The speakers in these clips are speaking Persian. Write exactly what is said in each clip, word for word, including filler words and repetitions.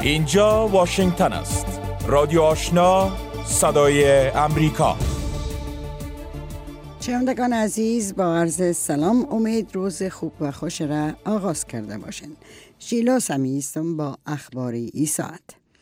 اینجا واشنگتن است. رادیو آشنا، صدای امریکا. شنوندگان عزیز، با عرض سلام، امید روز خوب و خوش را آغاز کرده باشند. شیلا سمی هستم با اخبار این ساعت.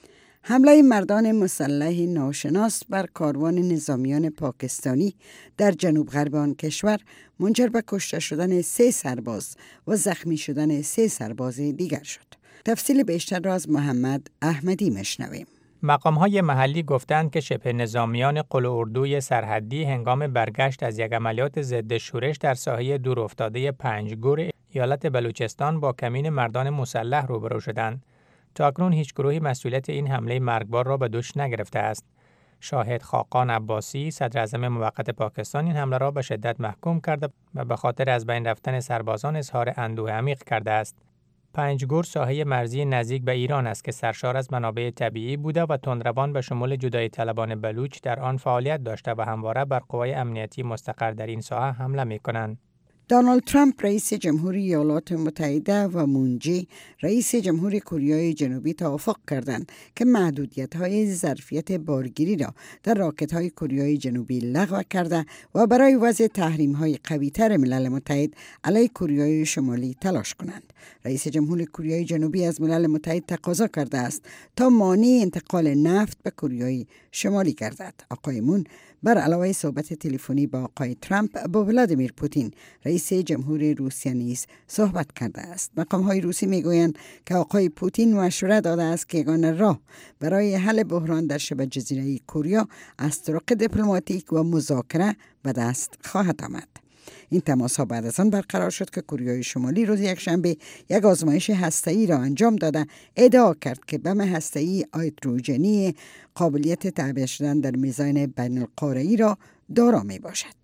حمله مردان مسلح ناشناس بر کاروان نظامیان پاکستانی در جنوب غرب آن کشور منجر به کشته شدن سه سرباز و زخمی شدن سه سرباز دیگر شد. تفصیل بیشتر را از محمد احمدی میشنویم. مقام‌های محلی گفتند که شبه نظامیان قل اردوی سرحدی هنگام برگشت از یک عملیات ضد شورش در ساحه دورافتاده پنجگور ایالت بلوچستان با کمین مردان مسلح روبرو شدند. تاکنون هیچ گروهی مسئولیت این حمله مرگبار را به دوش نگرفته است. شاهد خاقان عباسی، صدر اعظم موقت پاکستان، این حمله را به شدت محکوم کرده و به خاطر از بین رفتن سربازان اظهار اندوه عمیق کرده است. پنجگور ساحه مرزی نزدیک به ایران است که سرشار از منابع طبیعی بوده و تندروان به شمول جدایی طلبان بلوچ در آن فعالیت داشته و همواره بر قوای امنیتی مستقر در این ساحه حمله می‌کنند. دونالد ترامپ رئیس جمهوری ایالات متحده و مون جه رئیس جمهوری کره جنوبی توافق کردند که محدودیت‌های ظرفیت بارگیری را در راکت‌های کره جنوبی لغو کرده و برای وضع تحریم‌های قوی‌تر ملل متحد علیه کره شمالی تلاش کنند. رئیس جمهوری کره جنوبی از ملل متحد تقاضا کرده است تا مانع انتقال نفت به کره شمالی گردد. آقای مون بر علاوه صحبت تلفنی با آقای ترامپ با ولادیمیر پوتین رئیس جمهور روسیه نیز صحبت کرده است. مقام‌های روسی میگویند که آقای پوتین مشوره داده است که یگانه راه برای حل بحران در شبه جزیره کره از طرق دیپلماتیک و مذاکره به دست خواهد آمد. این تماس ها بعد از آن برقرار شد که کره شمالی روز یکشنبه یک آزمایش هسته‌ای را انجام داده ادعا کرد که بم هسته‌ای هیدروژنی قابلیت تعبیه شدن در میزان بین القاره‌ای را دارا می باشد.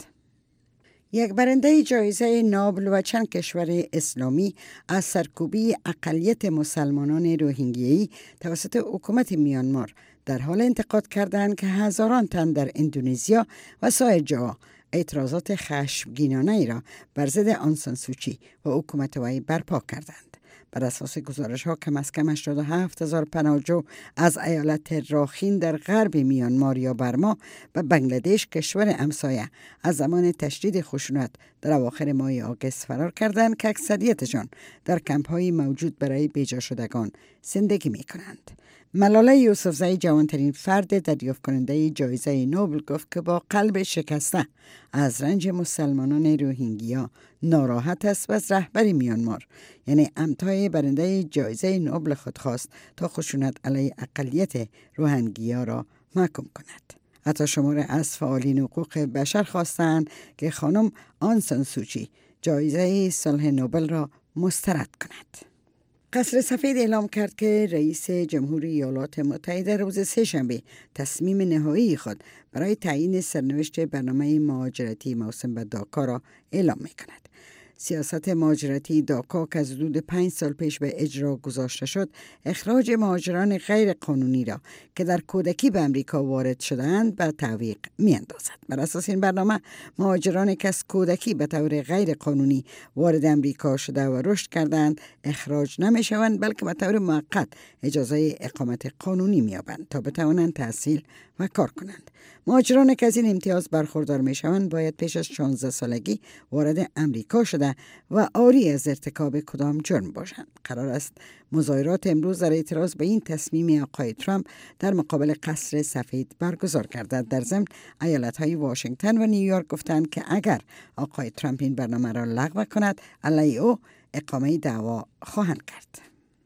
یک برنده جایزه نوبل و چند کشور اسلامی از سرکوبی اقلیت مسلمانان روهینگیایی توسط حکومت میانمار در حال انتقاد کردند که هزاران تن در اندونزیا و سایر جاها اعتراضات خشمگینانه ای را بر ضد آن سان سوچی و حکومت وی برپا کردند. بر اساس گزارش ها کم از کم هشتاد و هفت هزار پناهجو از ایالت راخین در غرب میانمار یا برما و بنگلادش کشور همسایه از زمان تشدید خشونت در اواخر ماه آگوست فرار کردند که اکثریتشان در کمپ های موجود برای بیجا شدگان زندگی می کنند. ملاله یوسفزئی جوانترین فرد دریافت کننده جایزه نوبل گفت که با قلب شکسته از رنج مسلمانان روهینگیا ناراحت است و از رهبر میانمار یعنی امتای برنده جایزه نوبل خود خواست تا خشونت علیه اقلیت روهینگیا را محکوم کند. حتی شمار از فعالین حقوق بشر خواستند که خانم آن سان سوچی جایزه صلح نوبل را مسترد کند. قصر سفید اعلام کرد که رئیس جمهوری ایالات متحده روز سه‌شنبه تصمیم نهایی خود برای تعیین سرنوشت برنامه مهاجرتی موسوم به داکا را اعلام می‌کند. سیاست مهاجرتی داکا که از حدود پنج سال پیش به اجرا گذاشته شد، اخراج مهاجران غیر قانونی را که در کودکی به امریکا وارد شدند به تعویق می‌اندازد. بر اساس این برنامه، مهاجرانی که از کودکی به طور غیر قانونی وارد امریکا شده و رشد کردند، اخراج نمی‌شوند بلکه به طور موقت اجازه اقامت قانونی می‌یابند تا بتوانند تحصیل و کار کنند. مهاجرانی که از این امتیاز برخوردار می‌شوند باید پیش از شانزده سالگی وارد امریکا شده و عاری از ارتکاب کدام جرم باشند. قرار است مظاهرات امروز در اعتراض به این تصمیم آقای ترامپ در مقابل قصر سفید برگزار گردد. در ضمن ایالت‌های واشنگتن و نیویورک گفتند که اگر آقای ترامپ این برنامه را لغو کند، علیه او اقامه دعوا خواهند کرد.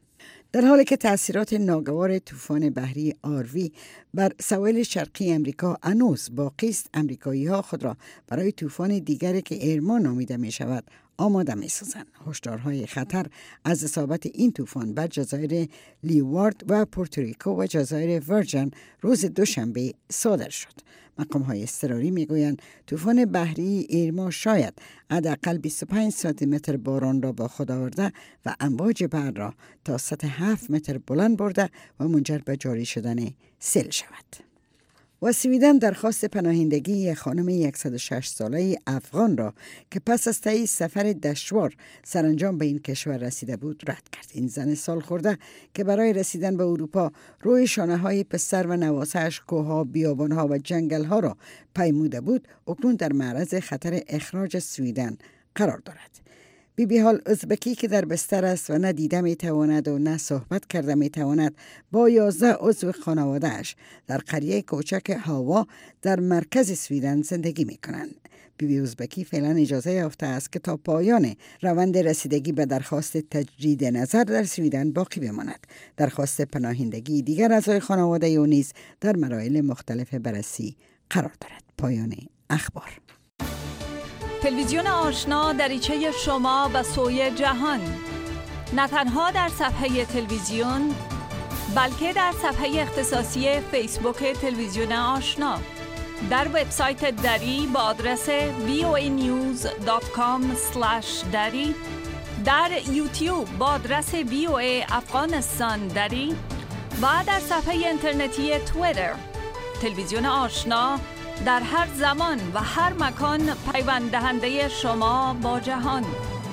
در حالی که تأثیرات ناگوار طوفان بحری آروی بر سواحل شرقی امریکا هنوز باقی است، امریکایی‌ها خود را برای طوفان دیگری که ایرما نامیده می شود آماده می سازند. هشدارهای خطر از اصابت این طوفان بر جزایر لیوارد و پورتوریکو و جزایر ورجن روز دوشنبه صادر شد. مقام‌های اضطراری میگویند طوفان بحری ایرما شاید حداقل بیست و پنج سانتی متر باران را با خود آورده و امواج بحر را تا سطح هفت متر بلند برده و منجر به جاری شدن سیل شود. و سویدن درخواست پناهندگی خانم صد و شش ساله افغان را که پس از طی سفر دشوار سرانجام به این کشور رسیده بود رد کرد. این زن سال خورده که برای رسیدن به اروپا روی شانه های پسر و نواسه‌اش کوه‌ها، بیابان‌ها و جنگل‌ها را پیموده بود، اکنون در معرض خطر اخراج سویدن قرار دارد. بی بی حال ازبکی که در بستر است و نه دیده می تواند و نه صحبت کرده می تواند با یازده عضو خانواده‌اش در قریه کوچک هاوا در مرکز سویدن زندگی می کنند. بی بی ازبکی فعلا اجازه یافته است که تا پایان روند رسیدگی به درخواست تجدید نظر در سویدن باقی بماند. درخواست پناهندگی دیگر اعضای خانواده او نیز در مراحل مختلف بررسی قرار دارد. پایان اخبار. تلویزیون آشنا دریچه شما به سوی جهان، نه تنها در صفحه تلویزیون بلکه در صفحه اختصاصی فیسبوک تلویزیون آشنا، در وبسایت دری با آدرس وی او ای نیوز دات کام اسلش دری، در یوتیوب با آدرس وی او ای افغانستان دری و در صفحه اینترنتی توییتر. تلویزیون آشنا در هر زمان و هر مکان پیوند دهنده شما با جهان.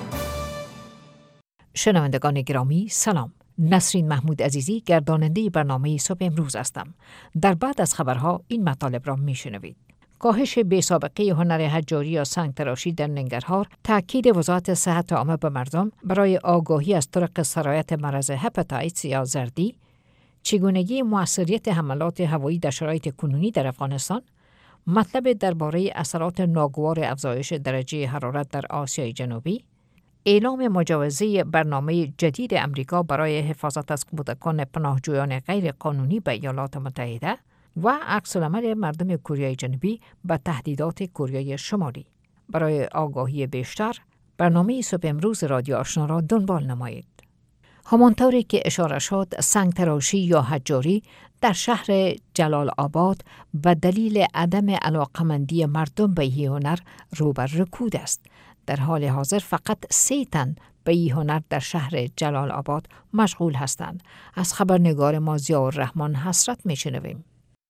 شنوندگان گرامی سلام. نسرین محمود عزیزی گرداننده برنامه صبح امروز هستم. در بعد از خبرها این مطالب را میشنوید. کاهش بی‌سابقه هنر حجاری یا سنگ تراشی در ننگرهار، تاکید وزارت صحت عامه به مردم برای آگاهی از طرق سرایت مرض هپاتیتس یا زردی، چگونگی موثریت حملات هوایی در شرایط کنونی در افغانستان، مطلب درباره اثرات ناگوار افزایش درجه حرارت در آسیای جنوبی، اعلام مجوزه برنامه جدید امریکا برای حفاظت از کودکان پناهجویان غیر قانونی به ایالات متحده و عکس‌العمل مردم کره جنوبی به تهدیدات کره شمالی. برای آگاهی بیشتر برنامه صبح امروز رادیو آشنا را دنبال نمایید. همانطوری که اشاره شد، سنگ تراشی یا حجاری در شهر جلال آباد به دلیل عدم علاقمندی مردم به این هنر رو بر رکود است. در حال حاضر فقط سه تن به این هنر در شهر جلال آباد مشغول هستند. از خبرنگار ما ضیاءالرحمن حسرت میشنویم.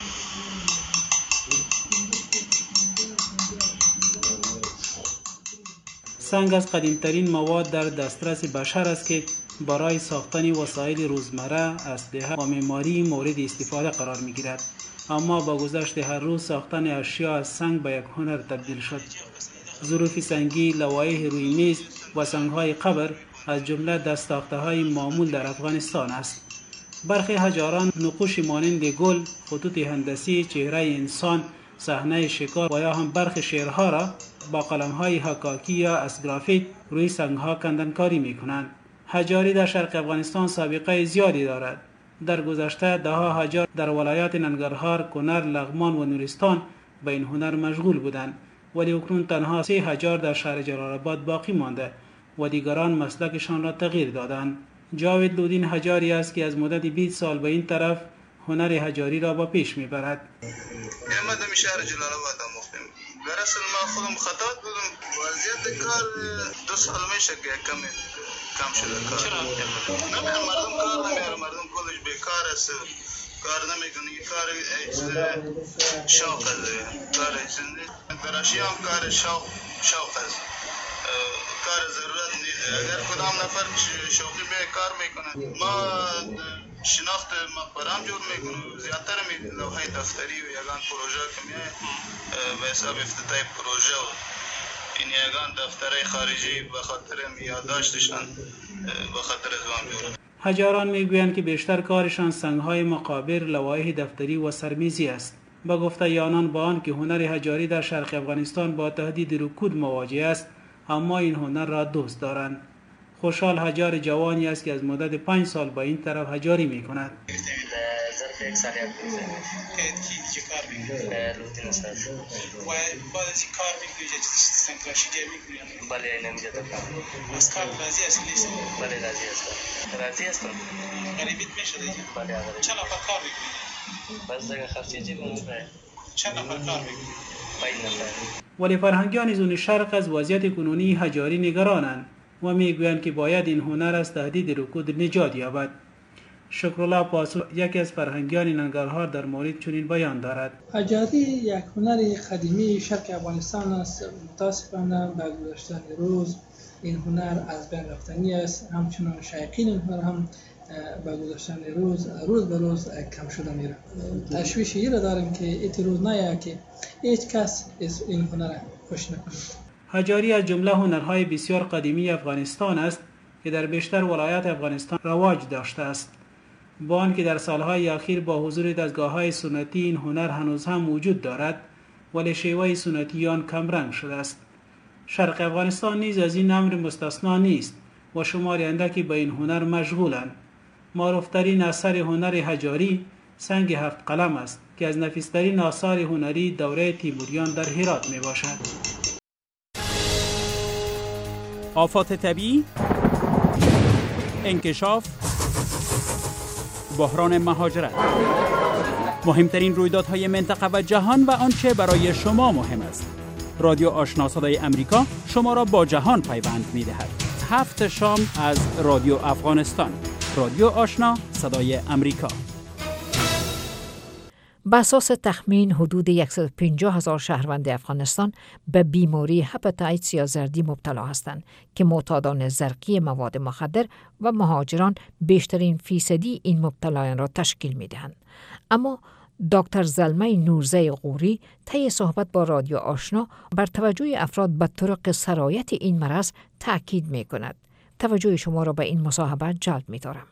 سنگ از قدیمترین مواد در دسترس بشر است که برای ساختن وسایل روزمره، اسلحه و معماری مورد استفاده قرار می گیرد. اما با گذشت هر روز ساختن اشیا از سنگ به یک هنر تبدیل شد. ظروف سنگی، لوایح روی میز و سنگ‌های قبر از جمله دست‌ساخته‌های معمول در افغانستان است. برخی حجاران نقوش مانند گل، خطوط هندسی، چهره انسان، صحنه شکار و یا هم برخی شعرها را با قلم‌های حکاکی یا اسگرافیت روی سنگ‌ها کندنکاری می‌کنند. حجاری در شرق افغانستان سابقه زیادی دارد. در گذشته ده‌ها حجار در ولایات ننگرهار، کنر، لغمان و نورستان به این هنر مشغول بودند، ولی اکنون تنها سه حجار در شهر جلال آباد باقی مانده و دیگران مسلکشان را تغییر دادند. جاوید لودین حجاری است که از مدت بیست سال به این طرف هنر حجاری را با پیش میبرد. من شهر جلال آباد آموختم. در اصل ما خودم خطات بودم. وضعیت کار دو سال میشه که کم کم شده کار. چرا؟ نه مردم کار نمیاره، مردم کلش بیکار است. کار نمیکنه. کار شوق است. کار دراشی هم کار شوق شوق است. کار ضرورت نیست. اگر کدام نفر شوقی به کار میکنه، ما شناخت مقبره هم جور میکنم. زیادتر می لوحه دفتری و یگان پروژه که میه به حساب افتتاحی پروژه و این یگان دفترهای خارجی به خاطر یادداشتشان به خاطر ازوام جور. حجاران میگویند که بیشتر کارشان سنگ‌های مقابر، لوایح دفتری و سرمیزی است. با گفته آنان با آن که هنر حجاری در شرق افغانستان با تهدید رکود مواجه است، اما این هنر را دوست دارند. خوشحال حجار جوانی است که از مدت پنج سال با این طرف حجاری می کند. ظرف یک سال یک روزه کی چه کار میکنه؟ لوتین استاد. و بعد از این کار میکنی چه سنگ تراشی میکنی؟ بله نمیجا دکتر. از کار راضی هستی نیست؟ بله راضی هستم. راضی هستم. غریبیت میشه دیگه؟ بله غریب. چند نفر کار میکنی؟ بس دیگه خرچی چی میکنی؟ چند نفر کار میکنی؟ پنج نفر. ولی فرهنگیان زون شرق از وضعیت کنونی حجاری نگرانند و میگویند که باید این هنر از تهدید رکود نجات یابد. شکرالله پاسو یکی از فرهنگیان ننگرهار در مورد چنین بیان دارد. حجاری یک هنر قدیمی شرق افغانستان است. متاسفانه با گذشتن روز این هنر از بین رفتنی است. همچنان شایقین این هنر هم با گذشتن روز روز به روز کم شده میره. تشویش این را داریم که این روز نیاید که هیچ کس این هنر خوش نکنه. حجاری از جمله هنرهای بسیار قدیمی افغانستان است که در بیشتر ولایات افغانستان رواج داشته است. با آنکه در سالهای اخیر با حضور دستگاه‌های سنتی این هنر هنوز هم وجود دارد، ولی شیوه سنتی آن کمرنگ شده است. شرق افغانستان نیز از این امر مستثنا نیست و شماری اندکی به این هنر مشغولند. معروفترین اثر هنر حجاری سنگ هفت قلم است که از نفیسترین آثار هنری دوره تیموریان در هرات می باشد. آفات طبیعی، انکشاف، بحران مهاجرت، مهمترین رویدادهای منطقه و جهان و آنچه برای شما مهم است. رادیو آشنا صدای امریکا شما را با جهان پیوند می دهد. هفت شام از رادیو افغانستان. رادیو آشنا صدای امریکا. به اساس تخمین حدود صد و پنجاه هزار شهروند افغانستان به بیماری هپاتیتس یا زردی مبتلا هستند که معتادان زرقی مواد مخدر و مهاجران بیشترین فیصدی این مبتلایان را تشکیل می دهند. اما دکتر زلمه نورزی غوری طی صحبت با رادیو آشنا بر توجه افراد به طرق سرایت این مرض تأکید می کند. توجه شما را به این مصاحبه جلب می دارم.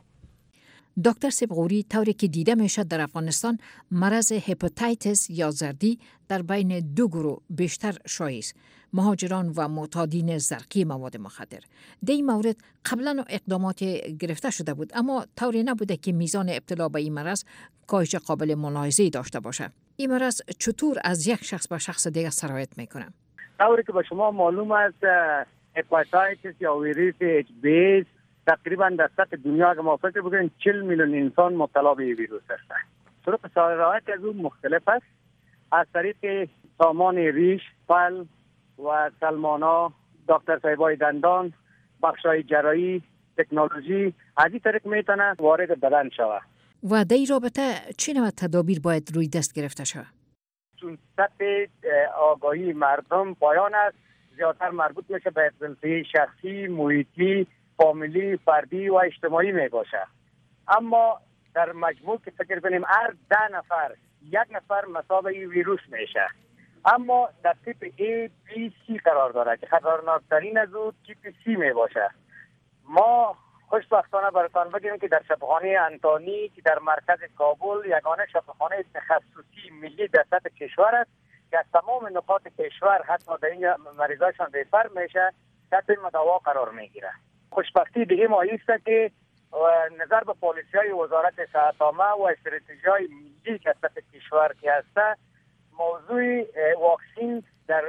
دکتر سیبغوری طوری که دیده می شد در افغانستان مرض هپاتیتس یا زردی در بین دو گروه بیشتر شایع است: مهاجران و معتادین زرقی مواد مخدر. در این مورد قبلا اقدامات گرفته شده بود، اما طوری نبوده که میزان ابتلا به این مرض کاهش قابل ملاحظه‌ای داشته باشه. این مرض چطور از یک شخص به شخص دیگر سرایت میکنه؟ طوری که به شما معلوم است هپاتیتس یا ویروس اچ بی تقریبا در سطح دنیا که ما فکر بکنیم چهل میلیون انسان مبتلا به ویروس هستند. طرق سرایت از اون مختلف است، از طریق سامان ریش، پل و سلمانا، دکتر صاحبای دندان، بخشای جراحی، تکنولوژی، از این طریق میتونه وارد بدن شود. و در این رابطه چه نوع تدابیر باید روی دست گرفته شود؟ چون سطح آگاهی مردم پایان است، زیادتر مربوط میشه به زندگی شخصی، محیطی، فامیلی، فردی و اجتماعی می باشه. اما در مجموع که فکر کنیم هر ده نفر یک نفر مصاب این ویروس میشه. اما در تیپ A, B, C قرار داره که خطرناکترین از او تیپ C می باشه. ما خوشبختانه براتان بگیم که در شفاخانه انتانی که در مرکز کابل یگانه شفاخانه تخصصی ملی در سطح کشور است که از تمام نقاط کشور حتی در این مریضاشان ریفر میشه تحت دوا قرار میگیره. خوشبختی دیگه ما ایست که نظر به پالیسی های وزارت صحت عامه و استراتژی های ملی که سطح کشور که هسته موضوع واکسین در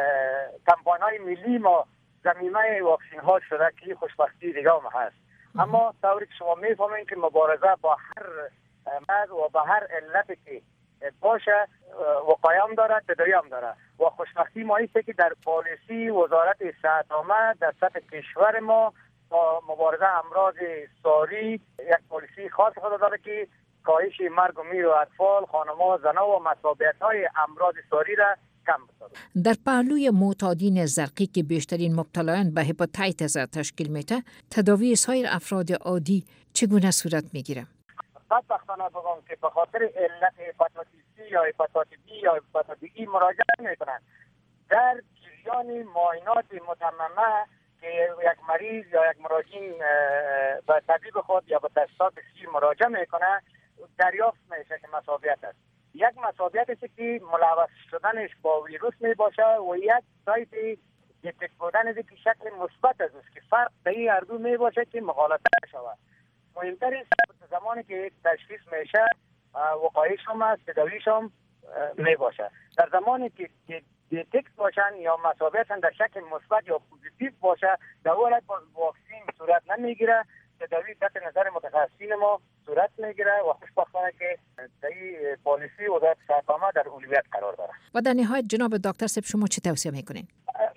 کمپاین های ملی ما زمینه واکسین ها شده که خوشبختی دیگه هم هست. اما طوری که شما میفهمین که مبارزه با هر مرض و با هر علت که باشه وقایه هم داره، تداوی هم داره و خوشبختی ما ایست که در پالیسی وزارت صحت عامه در سطح کشور ما با مبارزه امراض ساری یک پالیسی خاص خود داره که کاهش مرگ و میر و اطفال، خانم‌ها، زن‌ها و مصابیت‌های امراض ساری را کم بسازد. در پهلوی معتادین زرقی که بیشترین مبتلایان به هپاتیتس تشکیل میده، تداوی سایر افراد عادی چگونه صورت میگیره؟ بدبختانه بگم که به خاطر علت هپاتیتس سی یا هپاتیتس بی یا هپاتیتس ای مراجعه میکنند. در جریان معاینات متممه که یک مریض یا یک مراجعین به طبیب خود یا به تشخیصات سی مراجعه میکنه دریافت میشه که مصابیت است. یک مصابیت است که ملوث شدنش با ویروس می باشه و یک سایت دیتکت بودن است که شکل مثبت است که فرق در این هر دو می باشه که مغالطه شود. مهمتر است زمانی که تشخیص میشه وقایعش هم است، تداویش هم می باشه. در زمانی که دیتکت باشن یا مصابیتشان در شکل مثبت یا پوزیتیو باشه در اون حالت واکسین صورت نمیگیره، تداوی تحت نظر متخصصین ما صورت میگیره و خوشبختانه که در این پالیسی وزارت صحت عامه در اولویت قرار داره. و در نهایت جناب دکتر صاحب شما چه توصیه میکنین؟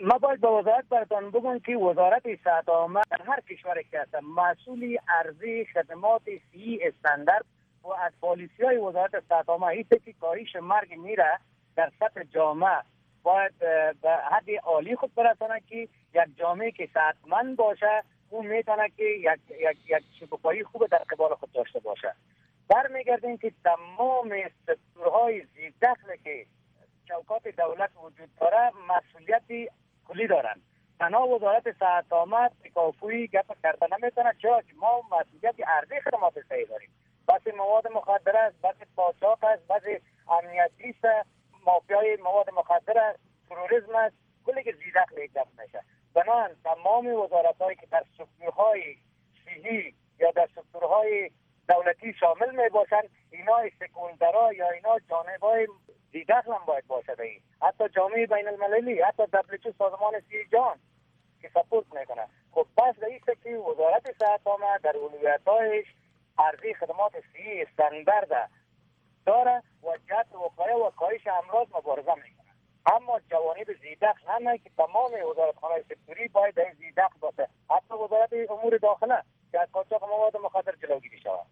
ما باید به وزارت براتون بگم که وزارت صحت عامه در هر کشوری که هست مسئول ارزی خدمات صحی استاندارد و از پالیسی های وزارت صحت عامه ایسته که کاهش مرگ میره در سطح جامعه باید به حد عالی خود برسانه که یک جامعه که صحتمند باشه اون میتونه که یک یک یک شکوفایی خوب در قبال خود داشته باشه. برمیگردیم که تمام ستورهای زیردخل که چوکات دولت وجود داره مسئولیت کلی دارن. تنها وزارت صحت عامه تکافوی گپ کردن نمیتونه، چرا که ما مسئولیت ارزی خدمات صحی داریم. بس مواد مخدر است، بس قاچاق است، بس امنیتی است، مافیای مواد مخدر است، تروریسم است، کلی که زیردخل گپ میشه. بنابراین تمام وزارت‌هایی که در سکتورهای صحی یا در سکتورهای دولتی شامل می باشند، اینا استکولدرا یا اینا جانبای زیردخل هم باید باشه. ای حتی جامعه بین المللی، حتی دبلیو سازمان صحت جهان که سپورت میکنه. خب پس رئیسه که وزارت صحت عامه در اولویت‌هایش ارزی خدمات صحی استاندارد داره و جهت وقایع و کاهش امراض مبارزه میکنه. اما جوانب زیردخل همه که تمام وزارتخانه‌های سکتوری باید این زیردخل باشه، حتی وزارت امور داخله که از قاچاق مواد مخدر جلوگیری شود.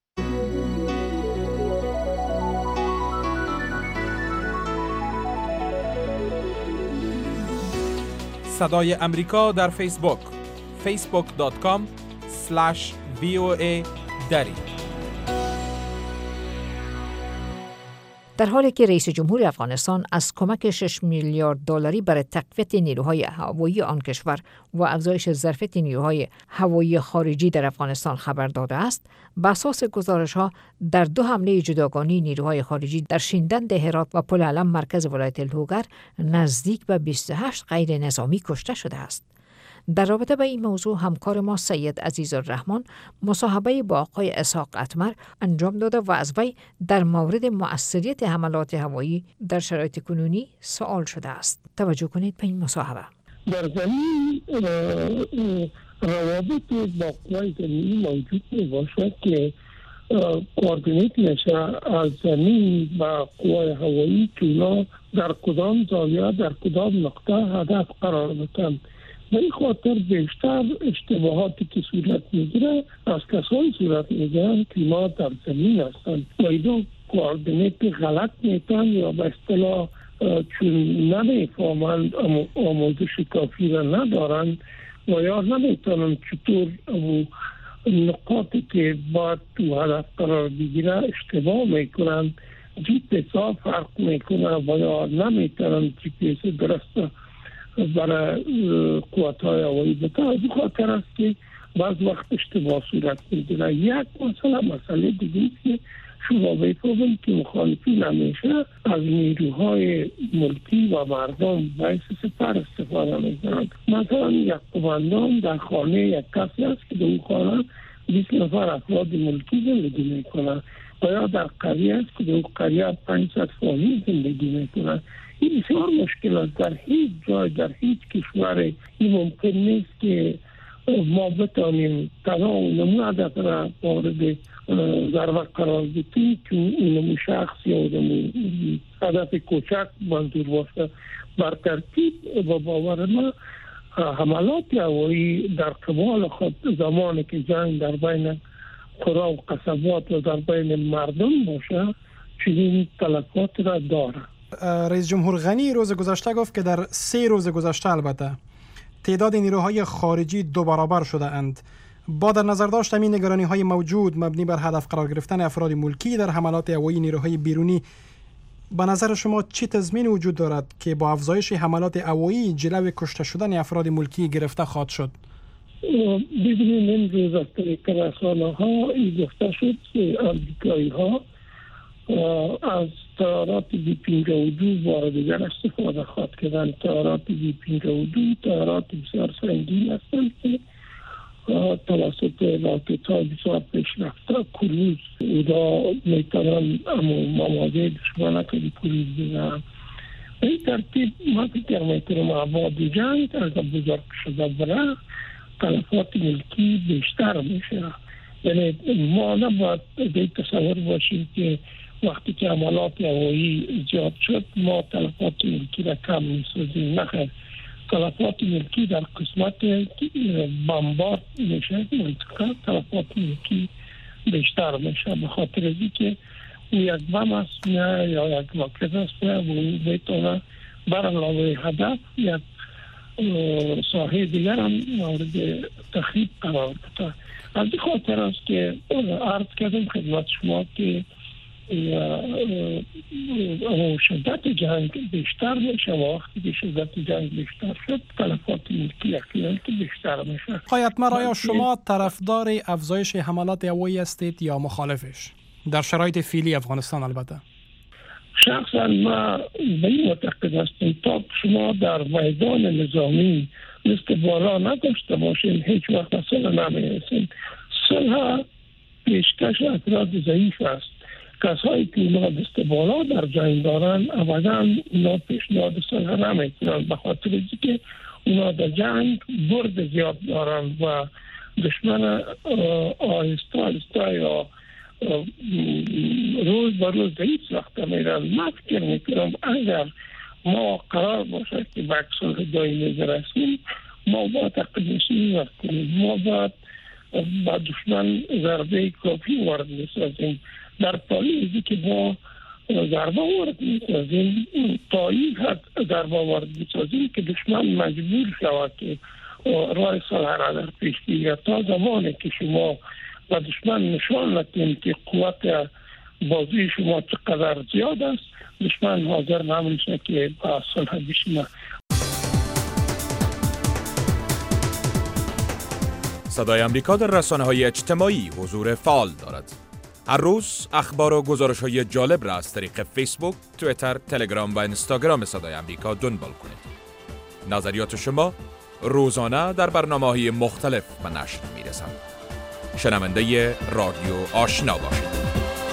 صدای امریکا در فیسبوک فیسبوک دات کام اسلش وی او ای دری. در حالی که رئیس جمهور افغانستان از کمک شش میلیارد دلاری برای تقویت نیروهای هوایی آن کشور و افزایش ظرفیت نیروهای هوایی خارجی در افغانستان خبر داده است، بر اساس گزارش‌ها در دو حمله جداگانه نیروهای خارجی در شیندند هرات و پل علم مرکز ولایت لوگر نزدیک به بیست و هشت غیر نظامی کشته شده است. در رابطه با این موضوع همکار ما سید عزیزالرحمن مصاحبه با آقای اسحاق اتمر انجام داده و از وی در مورد مؤثریت حملات هوایی در شرایط کنونی سوال شده است. توجه کنید به این مصاحبه. در زمین روابط با قوای زمینی موجود می باشد که کوردینیت میشه از زمین با قوای هوایی که اونا در کدام زاویه در کدام نقطه هدف قرار بتن. به این خاطر بیشتر اشتباهاتی که صورت میگیره از کسانی صورت میگیرن که ما در زمین هستن و اینا کوردینیت غلط میتن یا به اصطلاح چون نمیفهمند آموزش کافی را ندارن و یا نمیتونن چطور نقاطی که باید تو هدف قرار بگیره اشتباه میکنن، جی پی اس فرق میکنه و یا نمیتونن جی پی اس درست برای قوت‌های هوایی بده. از خاطر است که بعض وقت اشتباه صورت میگیره. یک مثلا مسئله دیگه که شما بفهمید که مخالفین همیشه از نیروهای ملکی و مردم باعث سپر استفاده میکنند. مثلا یک قماندان در خانه یک کسی است که در اون خانه بیست نفر افراد ملکی زندگی میکنند و یا در قریه است که در اون قریه پانصد فامیل زندگی میکنند. این بسیار مشکل است. در هیچ جای در هیچ کشوری این ممکن نیست که ما بتانیم تمام نمونه هدف را مورد ضربه قرار بدیم که این شخص یا هدف کوچک منظور باشه. بر ترتیب و باور ما حملات هوایی در قبال خود زمانی که جنگ در بین قرا و قصبات و در بین مردم باشه چنین تلفات را داره. رئیس جمهور غنی روز گذشته گفت که در سه روز گذشته البته تعداد نیروهای خارجی دو برابر شده اند. با در نظر داشت همین نگرانی های موجود مبنی بر هدف قرار گرفتن افراد ملکی در حملات هوایی نیروهای بیرونی، به نظر شما چه تضمین وجود دارد که با افزایش حملات هوایی جلوی کشته شدن افراد ملکی گرفته خواهد شد؟ ببینید این روز از طریق رسانه ها این گفته شد که امریکایی ها از طیارات بی پنجاه و دو بار دیگر استفاده خواهد کردن. طیارات بی پنجاه و دو طیارات بسیار سنگین هستند که توسط راکت های بسیار پیشرفته کروز اودا میتونن موازه دشمنه که کروز بزنن. به این ترتیب ما فکر میکنم ابعاد جنگ اگر بزرگ شده بره تلفات ملکی بیشتر میشه. یعنی ما نباید به تصور باشیم که وقتی که عملات هوایی زیاد شد ما تلفات ملکی را کم میسازیم. نخیر، تلفات ملکی در قسمت بمبارد میشه، منطقه تلفات ملکی بیشتر میشه، به خاطر از اینکه او یک بم است یا یک راکت است و میتونه بر علاوه هدف یک ساحه دیگر هم مورد تخریب قرار بده. از این خاطر است که عرض کردم خدمت شما که شدت جنگ بیشتر میشه و وقتی که شدت جنگ بیشتر شد تلفات ملکی احتمال که بیشتر میشه. حیاتمر، آیا شما طرفدار افزایش حملات هوایی هستید یا مخالفش در شرایط فعلی افغانستان؟ البته شخصا ما به این معتقد هستم تا شما در میدان نظامی مثل بالا نداشته باشین هیچ وقت صلح نمیرسین. صلح پیشکش افراد ضعیف است. کسایی که اونا دست بالا در جنگ دارن ابدا اونا پیشنهاد صلح نمیکنن، به خاطر اینکه اونا در جنگ برد زیاد دارن و دشمن آهسته آهسته یا روز به روز ضعیف ساخته میرن. من فکر میکنم اگر ما قرار باشه که به صلح دائمی برسیم، ما باید اقدام کنیم، ما باید با دشمن ضربه کافی وارد میسازیم. در پالیزی که ما ضربه وارد میسازیم تا این حد ضربه وارد میسازیم که دشمن مجبور شود که راه صلح را در پیش گیرد. تا زمانی که شما و دشمن نشان ندهیم که قوت بازوی شما چقدر زیاد است، دشمن حاضر نمیشه که با صلح بشینه. صدای امریکا در رسانه‌های اجتماعی حضور فعال دارد. هر روز اخبار و گزارش‌های جالب را از طریق فیسبوک، توییتر، تلگرام و اینستاگرام صدای امریکا دنبال کنید. نظریات شما روزانه در برنامه‌های مختلف به نشر می‌رسند. شنونده رادیو آشنا باشید.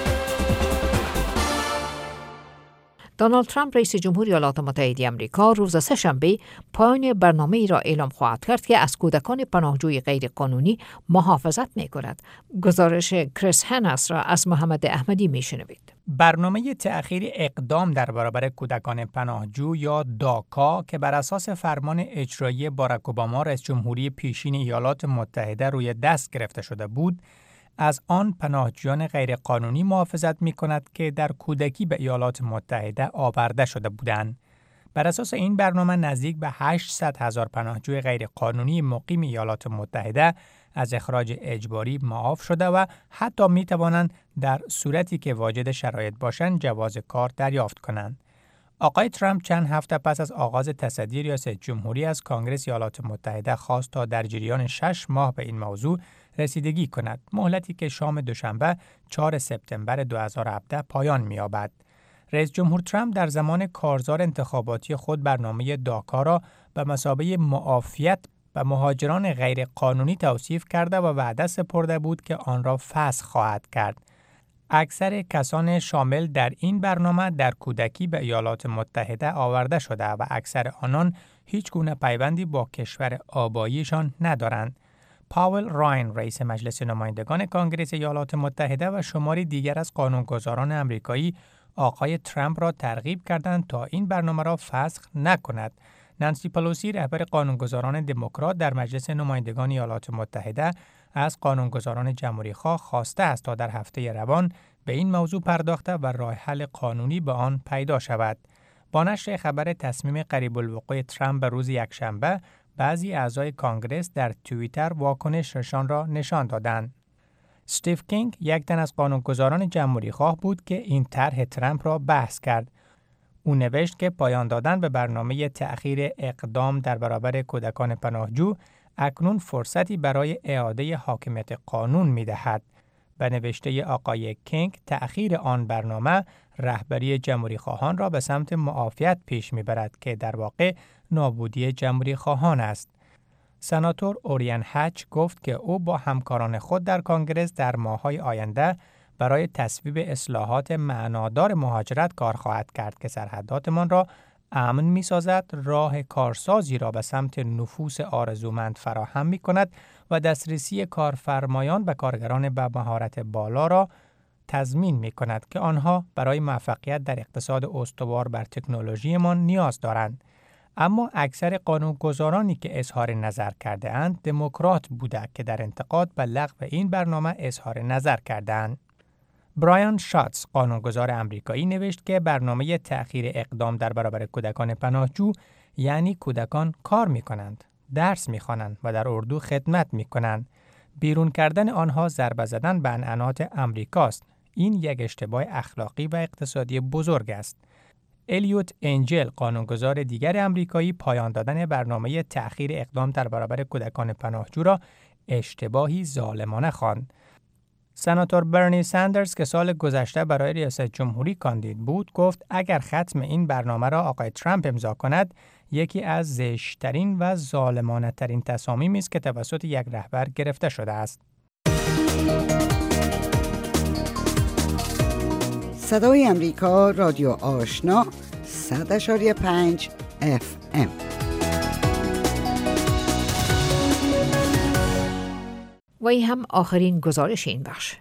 دونالد ترامپ رئیس جمهوری ایالات متحده آمریکا روز سه‌شنبه پایان برنامه ای را اعلام خواهد کرد که از کودکان پناهجوی غیرقانونی محافظت می‌کند. گزارش کریس هنس را از محمد احمدی می‌شنوید. برنامه تأخیر اقدام در برابر کودکان پناهجو یا داکا که بر اساس فرمان اجرایی باراک اوباما رئیس جمهوری پیشین ایالات متحده روی دست گرفته شده بود، از آن پناهجویان غیرقانونی محافظت می‌کند که در کودکی به ایالات متحده آورده شده بودند. بر اساس این برنامه نزدیک به هشتصد هزار پناهجوی غیرقانونی مقیم ایالات متحده از اخراج اجباری معاف شده و حتی می‌توانند در صورتی که واجد شرایط باشند جواز کار دریافت کنند. آقای ترامپ چند هفته پس از آغاز تصدی ریاست جمهوری از کانگرس ایالات متحده خواست تا در جریان شش ماه به این موضوع رسیدگی کند، مهلتی که شام دوشنبه چهارم سپتامبر دو هزار و هفده پایان می‌یابد. رئیس جمهور ترامپ در زمان کارزار انتخاباتی خود برنامه داکا را به مثابه معافیت به مهاجران غیرقانونی توصیف کرده و وعده سپرده بود که آن را فسخ خواهد کرد. اکثر کسان شامل در این برنامه در کودکی به ایالات متحده آورده شده و اکثر آنان هیچ گونه پیوندی با کشور آباییشان ندارند. پاول راین رئیس مجلس نمایندگان کانگرس ایالات متحده و شماری دیگر از قانونگذاران آمریکایی آقای ترامپ را ترغیب کردند تا این برنامه را فسخ نکند. نانسی پلوسی رهبر قانونگذاران دموکرات در مجلس نمایندگان ایالات متحده از قانونگذاران جمهوری‌خواه خواسته است تا در هفته روان به این موضوع پرداخته و راه حل قانونی به آن پیدا شود. با نشر خبر تصمیم قریب الوقوع ترامپ به روز یکشنبه، بعضی اعضای کانگرس در توییتر واکنششان را نشان دادند. استیو کینگ یک تن از قانونگذاران جمهوری‌خواه بود که این طرح ترامپ را بحث کرد. او نوشت که پایان دادن به برنامه تأخیر اقدام در برابر کودکان پناهجو اکنون فرصتی برای اعاده حاکمیت قانون می‌دهد. به نوشته آقای کینگ، تأخیر آن برنامه رهبری جمهوری‌خواهان را به سمت معافیت پیش می‌برد که در واقع نابودی جمهوری‌خواهان است. سناتور اوریان هچ گفت که او با همکاران خود در کانگرس در ماه‌های آینده برای تصویب اصلاحات معنادار مهاجرت کار خواهد کرد که سرحداتمان را امن می‌سازد، راه کارسازی را به سمت نفوس آرزومند فراهم می‌کند و دسترسی کارفرمایان و کارگران با مهارت بالا را تضمین می‌کند که آنها برای موفقیت در اقتصاد استوار بر تکنولوژیمان نیاز دارند. اما اکثر قانونگذارانی که اظهار نظر کرده اند دموکرات بوده که در انتقاد به لغو این برنامه اظهار نظر کردند. برایان شاتز قانونگذار آمریکایی نوشت که برنامه تأخیر اقدام در برابر کودکان پناهجو یعنی کودکان کار می‌کنند، درس می‌خوانند و در اردو خدمت می‌کنند. بیرون کردن آنها ضربه زدن به عنعنات آمریکاست. این یک اشتباه اخلاقی و اقتصادی بزرگ است. الیوت انجل قانونگذار دیگر آمریکایی پایان دادن برنامه تأخیر اقدام در برابر کودکان پناهجو را اشتباهی ظالمانه خواند. سناتور برنی ساندرز که سال گذشته برای ریاست جمهوری کاندید بود گفت اگر ختم این برنامه را آقای ترامپ امضا کند یکی از زشت‌ترین و ظالمانه ترین تصامیمی است که توسط یک رهبر گرفته شده است. صدای امریکا رادیو آشنا صد و پنج اف ام. و این هم آخرین گزارش این بخش.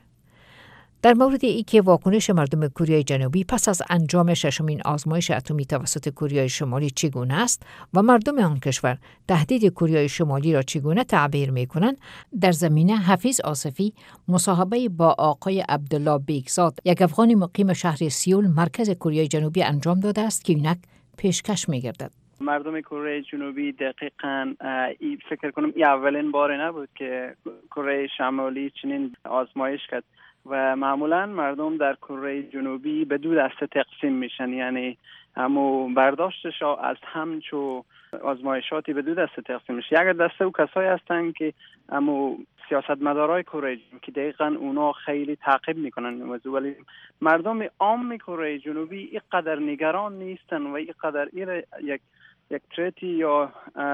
در مورد ای که واکنش مردم کره جنوبی پس از انجام ششمین آزمایش اتمی توسط کره شمالی چگونه است و مردم آن کشور تهدید کره شمالی را چگونه تعبیر می‌کنند، در زمینه حفیظ آصفی مصاحبه با آقای عبدالله بیگزاد، یک افغان مقیم شهر سیول مرکز کره جنوبی انجام داده است که اینک پیشکش می‌گردد. مردم کره جنوبی دقیقاً ای فکر کنم این اولین بار نبود که کره شمالی چنین آزمایش کرد و معمولاً مردم در کره جنوبی به دو دسته تقسیم میشن، یعنی همو برداشتش از همچو آزمایشاتی به دو دسته تقسیم میشه. یک دسته او کسایی هستن که همو سیاستمدارای کره جنوبی که دقیقاً اونا خیلی تعقیب میکنن این موضوع، ولی مردم عام کره جنوبی اینقدر نگران نیستن و اینقدر این یک یک تریتی یا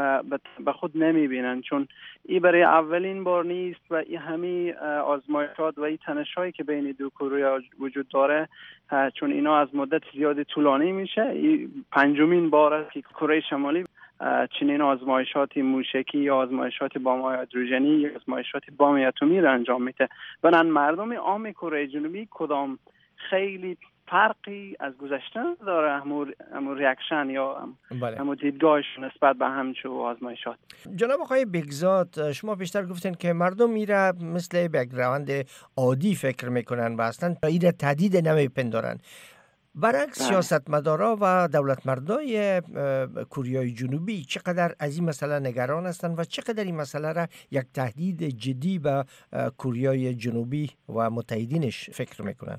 به خود نمیبینن، چون این برای اولین بار نیست و این همه آزمایشات و این تنش‌هایی که بین دو کره وجود داره، چون اینا از مدت زیادی طولانی میشه. این پنجمین بار است که کره شمالی چنین آزمایشاتی موشکی یا آزمایشات بمب هیدروژنی یا آزمایشات بمب اتمی را انجام میده. بنابراین مردم عام کره جنوبی کدام خیلی فرقی از گذشته داره همو ریاکشن یا همو دیدگاهش نسبت به همچو آزمایشات. جناب آقای بیگزاد، شما بیشتر گفتین که مردم میره مثل یک روند عادی فکر میکنن و اصلا ایره تهدید نمیپندارن. برعکس سیاستمدارا و دولتمردای کره جنوبی چقدر از این مسئله نگران هستند و چقدر این مسئله را یک تهدید جدی به کره جنوبی و متحدینش فکر میکنن؟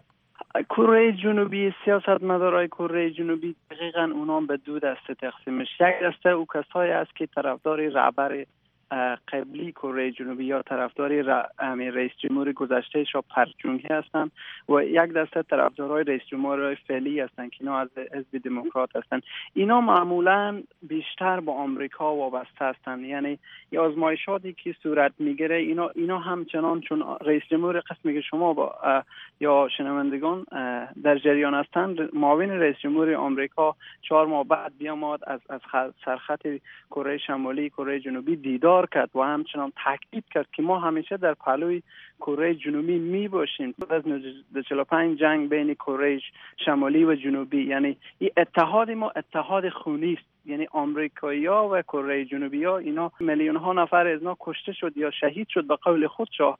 کره جنوبی، سیاستمدارای کره جنوبی دقیقاً اونا به دو دسته تقسیم میشه. یک دسته او کسایی است که طرفدار رهبر قبلی کره جنوبی یا طرفداری رئیس جمهور گذشته شاه پارک جونگی هستند و یک دسته طرفدارای رئیس جمهور فعلی هستند که اینا از حزب دموکرات هستند. اینا معمولاً بیشتر با آمریکا وابسته هستند، یعنی این آزمایشاتی که صورت میگیره اینا اینا همچنان چون رئیس جمهور قسمی که شما با یا شنوندگان در جریان هستند، معاون رئیس جمهور آمریکا چهار ماه بعد بیامد از از سرخط کره شمالی کره جنوبی دیدار کرد و همچنان تاکید کرد که ما همیشه در پهلوی کره جنوبی می باشیم. بعد از چهل و پنج جنگ بین کره شمالی و جنوبی، یعنی این اتحاد ما اتحاد خونی است، یعنی آمریکایی‌ها و کره جنوبی‌ها اینا میلیون ها نفر از اینا کشته شد یا شهید شد به قول خودشا.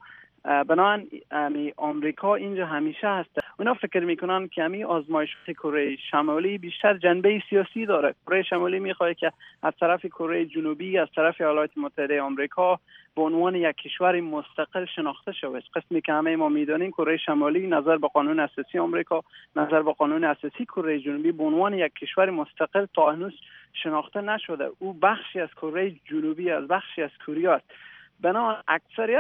بنابراین آمریکا اینجا همیشه هست. اونا فکر میکنن که همین آزمایشات کره شمالی بیشتر جنبه سیاسی داره. کره شمالی میخواد که از طرف کره جنوبی، از طرف ایالات متحده آمریکا به عنوان یک کشور مستقل شناخته شود. قسمی که همه ما میدونیم کره شمالی نظر به قانون اساسی آمریکا، نظر به قانون اساسی کره جنوبی به عنوان یک کشور مستقل تا هنوز شناخته نشده. او بخشی از کره جنوبی، از بخشی از کره است. بنا اکثریت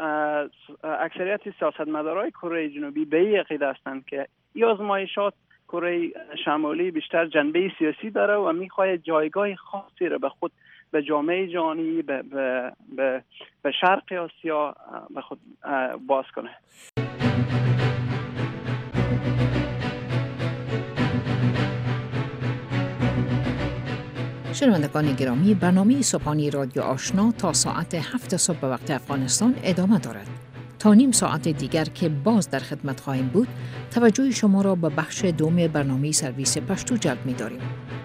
اکثریت سیاستمدارای کره جنوبی به این عقیده هستند که این آزمایشات کره شمالی بیشتر جنبه سیاسی داره و میخواد جایگاه خاصی را به خود به جامعه جهانی به به به, به شرق آسیا به خود باز کنه. شنوندگان گرامی، برنامه صبحانی رادیو آشنا تا ساعت هفت صبح به وقت افغانستان ادامه دارد. تا نیم ساعت دیگر که باز در خدمت خواهیم بود، توجه شما را به بخش دوم برنامه سرویس پشتو جلب می داریم.